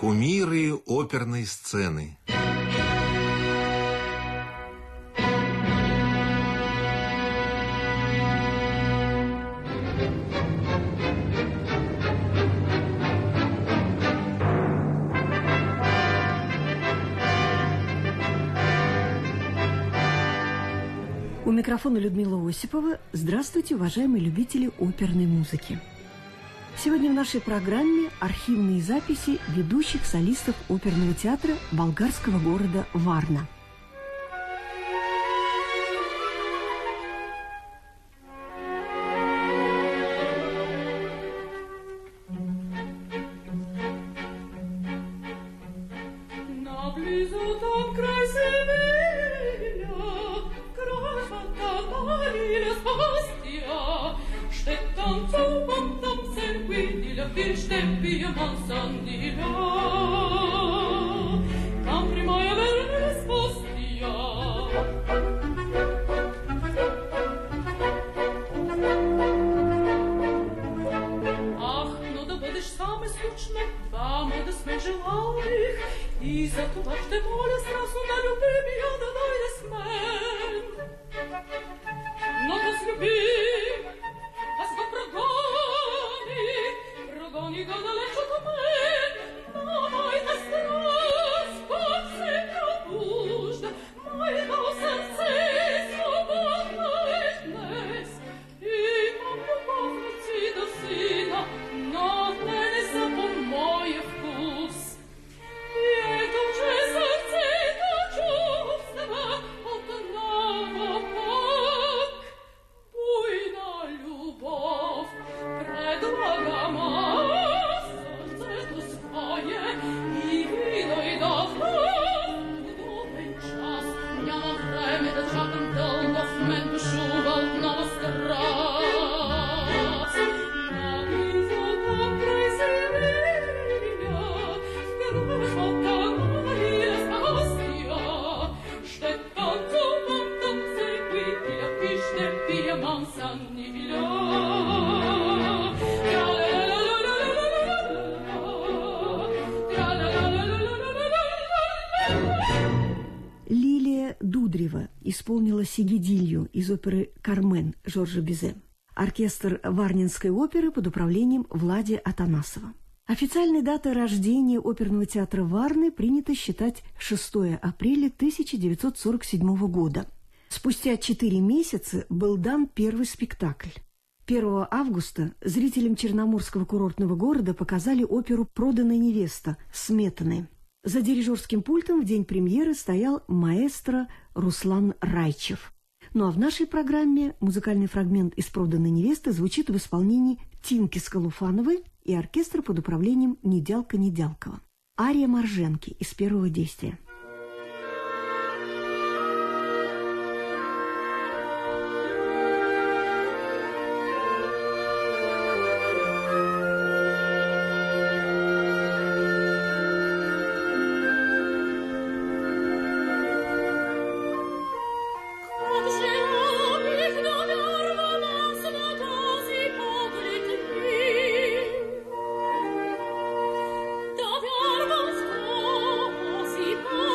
Кумиры оперной сцены. У микрофона Людмила Осипова. Здравствуйте, уважаемые любители оперной музыки. Сегодня в нашей программе архивные записи ведущих солистов оперного театра болгарского города Варна. Исполнила Сигидилью из оперы «Кармен» Жоржа Бизе. Оркестр Варнинской оперы под управлением Влади Атанасова. Официальной датой рождения оперного театра Варны принято считать 6 апреля 1947 года. Спустя 4 месяца был дан первый спектакль. 1 августа зрителям Черноморского курортного города показали оперу «Проданная невеста» Сметаны. За дирижерским пультом в день премьеры стоял маэстро Руслан Райчев. Ну а в нашей программе музыкальный фрагмент из «Проданной невесты» звучит в исполнении Тинки Скалуфановой и оркестра под управлением Неделка-Неделкова. Ария Марженки из первого действия. Davvero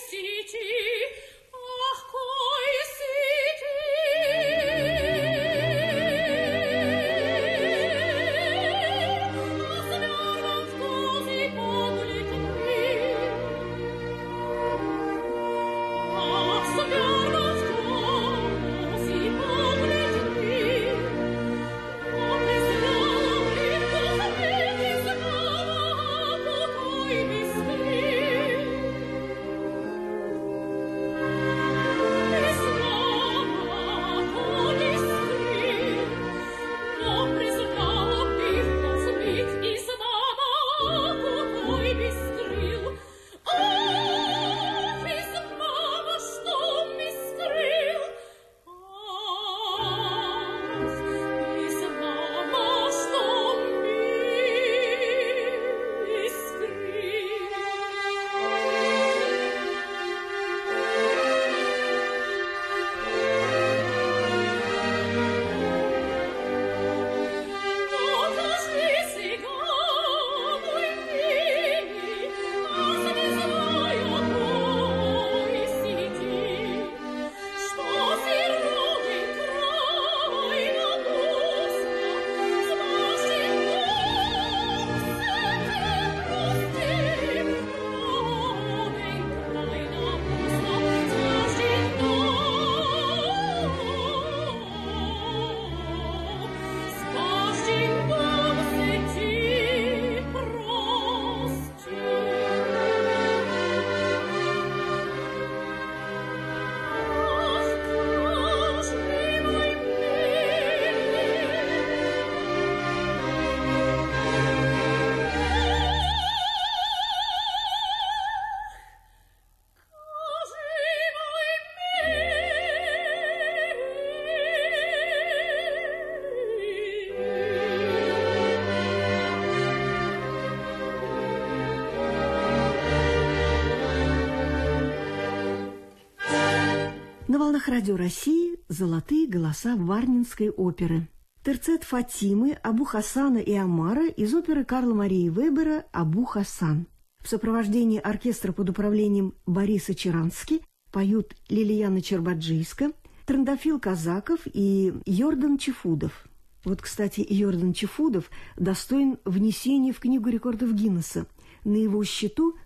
На волнах Радио России «Золотые голоса Варнинской оперы». Терцет Фатимы, Абу Хасана и Амара из оперы Карла Марии Вебера «Абу Хасан». В сопровождении оркестра под управлением Бориса Черански поют Лилияна Чербаджийска, Трандофил Казаков и Йордан Чифудов. Вот, кстати, Йордан Чифудов достоин внесения в Книгу рекордов Гиннесса. На его счету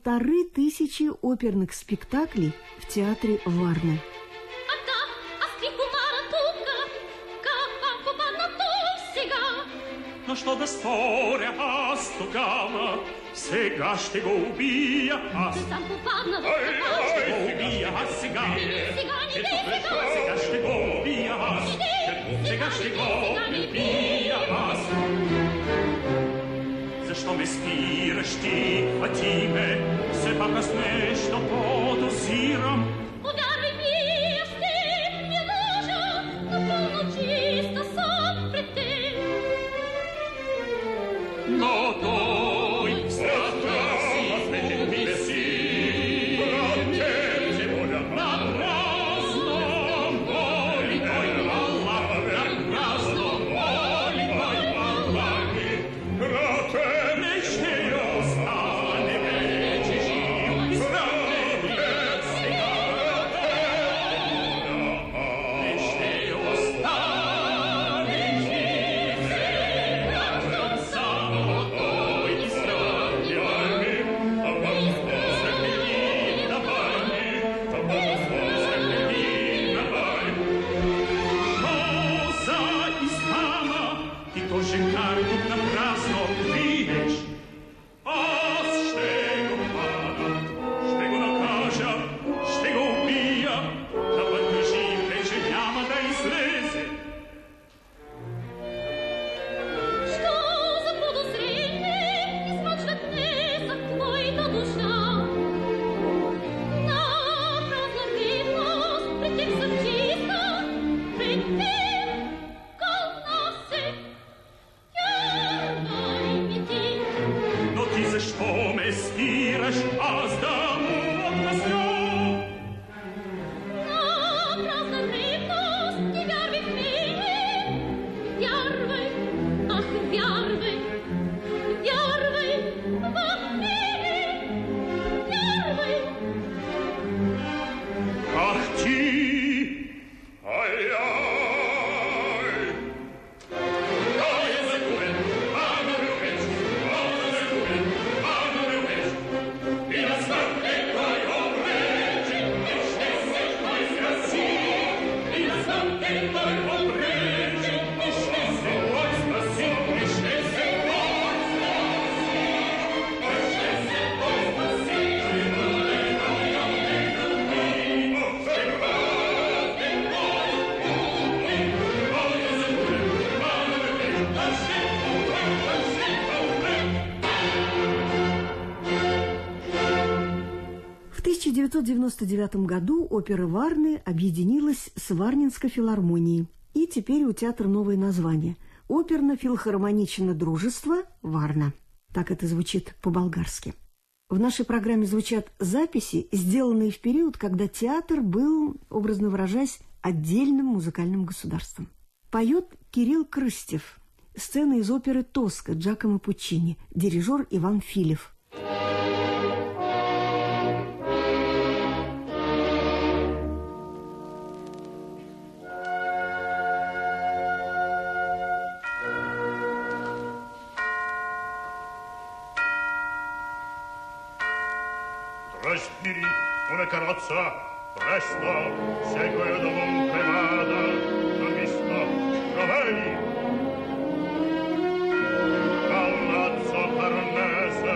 1500 оперных спектаклей в театре Варны. Но что да сторе аз тогава, сега ще го убия аз. Ще го убия аз сега. Сега ще го убия аз. Сега ще го убия аз. Защо ме спираш ти, Фатиме? Все пак аз нещо подозирам. Повярвай ми, аз ти ми лъжа, напълно чиста съм пред теб. Но той страха си умиси, пред те воля напразно моли, той Аллах, напразно моли, той Аллах. Брате, не ще остане вече жив, брате, 1899 году опера Варны объединилась с Варнинской филармонией, и теперь у театра новое название – Оперно-филхармоничное дружество Варна. Так это звучит по-болгарски. В нашей программе звучат записи, сделанные в период, когда театр был, образно выражаясь, отдельным музыкальным государством. Поет Кирилл Крыстев. Сцена из оперы «Тоска» Джакомо Пуччини, дирижер Иван Филев. Respiri una carrozza, presto, seguo dovunque vada, non mi sto, proveni. Palazzo Farnese.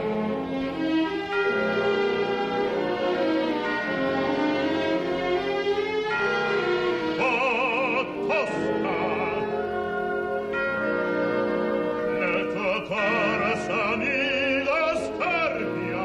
Oh, Tosca, nel tuo cuore s'annida scarpia.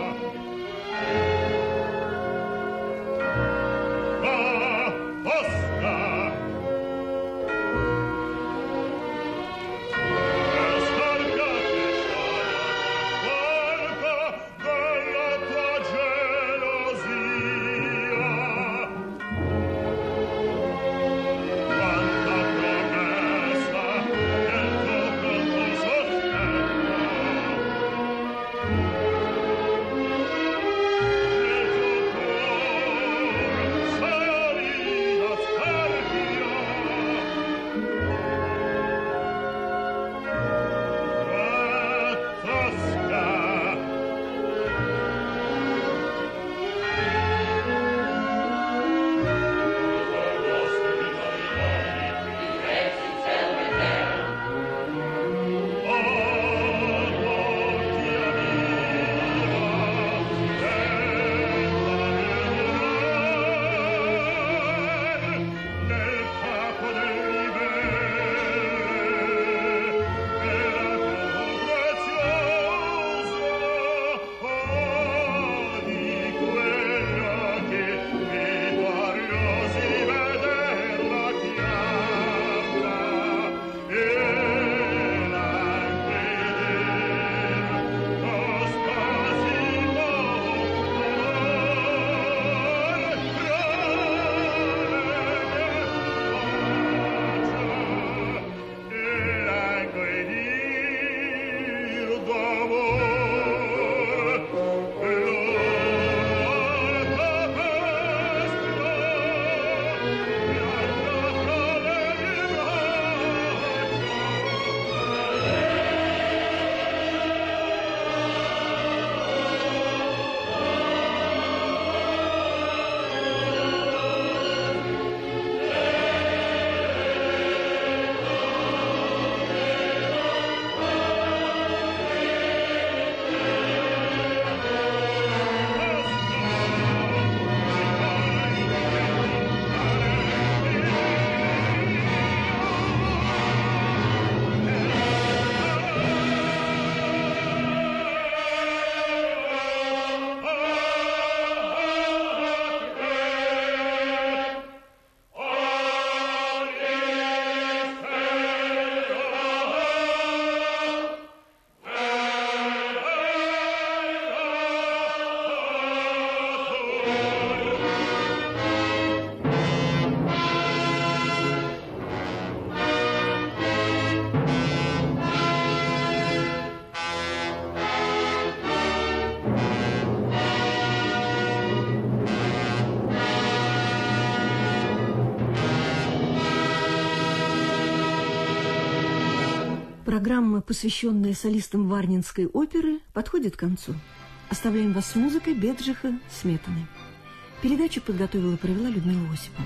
Программа, посвященная солистам Варнинской оперы, подходит к концу. Оставляем вас с музыкой Беджиха Сметаны. Передачу подготовила и провела Людмила Осипова.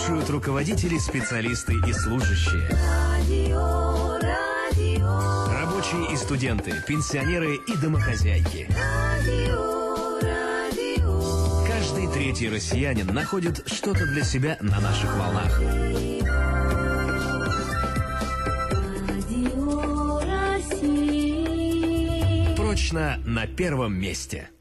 слушают руководители, специалисты и служащие. Рабочие и студенты, пенсионеры и домохозяйки. Каждый третий россиянин находит что-то для себя на наших волнах. Прочно на первом месте.